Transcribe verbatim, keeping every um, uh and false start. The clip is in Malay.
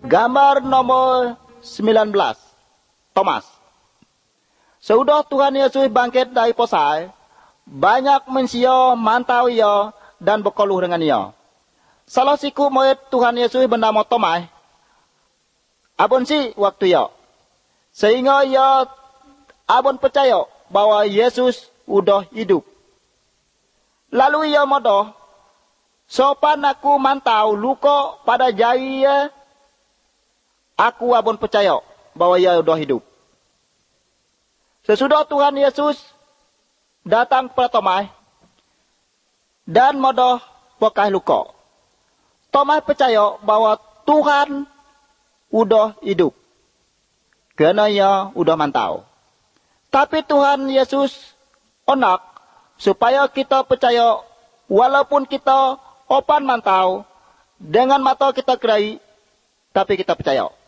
Gambar nomor sembilan belas. Thomas. Sudah Tuhan Yesus bangkit dari posai, banyak manusia mantau ia dan berkeluh dengan ia. Salah siku murid Tuhan Yesus bernama Thomas, abon si waktu ia. Sehingga ia abon percaya bahwa Yesus udah hidup. Lalu ia modoh, sopan aku mantau luka pada jari ia, aku abon percaya bahwa ia udah hidup. Sesudah Tuhan Yesus datang kepada Thomas dan modoh bekas luka, Thomas percaya bahwa Tuhan udah hidup. Karena ia udah mantau. Tapi Tuhan Yesus onak supaya kita percaya walaupun kita opan mantau dengan mata kita kerai, tapi kita percaya.